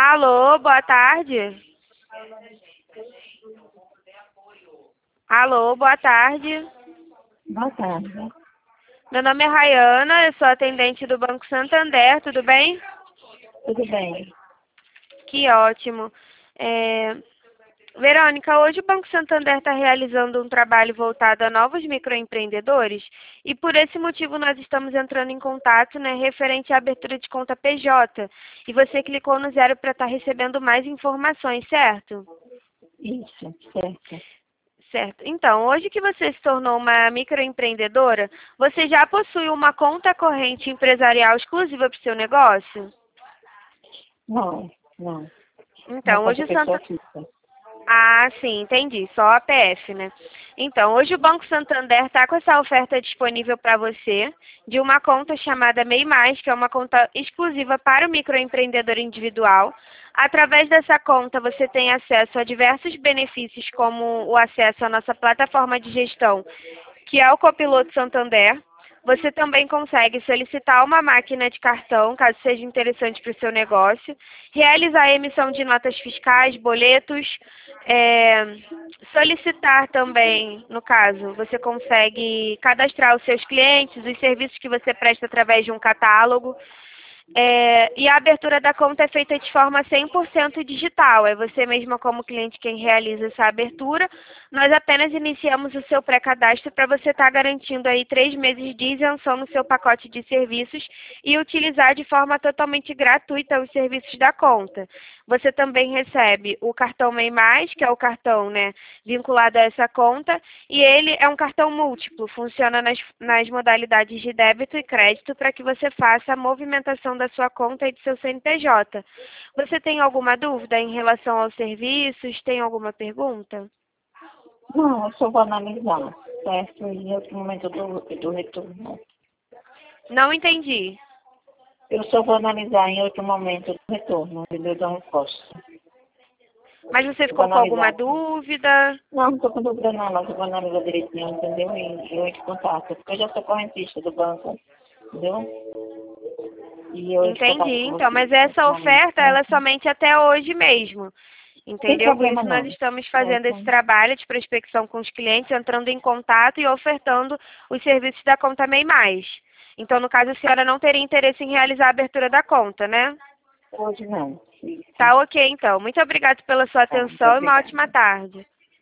Alô, boa tarde. Alô, boa tarde. Boa tarde. Meu nome é Rayana, eu sou atendente do Banco Santander, tudo bem? Tudo bem? Que ótimo. Verônica, hoje o Banco Santander está realizando um trabalho voltado a novos microempreendedores e por esse motivo nós estamos entrando em contato, né, referente à abertura de conta PJ. E você clicou no 0 para estar recebendo mais informações, certo? Isso, certo. Certo. Então, hoje que você se tornou uma microempreendedora, você já possui uma conta corrente empresarial exclusiva para o seu negócio? Não, não. Uma Então, hoje conta o pessoa Santa... física. Ah, sim, entendi. Só a PF, né? Então, hoje o Banco Santander está com essa oferta disponível para você de uma conta chamada MEI Mais, que é uma conta exclusiva para o microempreendedor individual. Através dessa conta, você tem acesso a diversos benefícios, como o acesso à nossa plataforma de gestão, que é o Copiloto Santander. Você também consegue solicitar uma máquina de cartão, caso seja interessante para o seu negócio, realizar a emissão de notas fiscais, boletos, solicitar também, no caso, você consegue cadastrar os seus clientes, os serviços que você presta através de um catálogo. E a abertura da conta é feita de forma 100% digital. É você mesma como cliente quem realiza essa abertura. Nós apenas iniciamos o seu pré-cadastro para você estar garantindo aí 3 meses de isenção no seu pacote de serviços e utilizar de forma totalmente gratuita os serviços da conta. Você também recebe o cartão MEI Mais, que é o cartão, né, vinculado a essa conta, e ele é um cartão múltiplo, funciona nas modalidades de débito e crédito para que você faça a movimentação da sua conta e do seu CNPJ. Você tem alguma dúvida em relação aos serviços? Tem alguma pergunta? Não, eu só vou analisar, certo? E em outro momento eu dou retorno. Não entendi. Eu só vou analisar em outro momento do retorno, entendeu? Da resposta. Mas você Eu vou ficou com alguma analisar. dúvida? Não estou com dúvida não, mas eu vou analisar direitinho, entendeu? E eu entro em contato. Porque eu já sou correntista do banco, entendeu? E eu entro em Entendi, contato com então, vocês mas em outro essa momento, oferta ela é certo? somente até hoje mesmo. Sem Entendeu? Por problema isso nós não, estamos fazendo esse certo? trabalho de prospecção com os clientes, entrando em contato e ofertando os serviços da conta MEI Mais. Então, no caso, a senhora não teria interesse em realizar a abertura da conta, né? Hoje não. Isso. Tá ok, então. Muito obrigada pela sua Tá, muito atenção e uma ótima obrigada. tarde.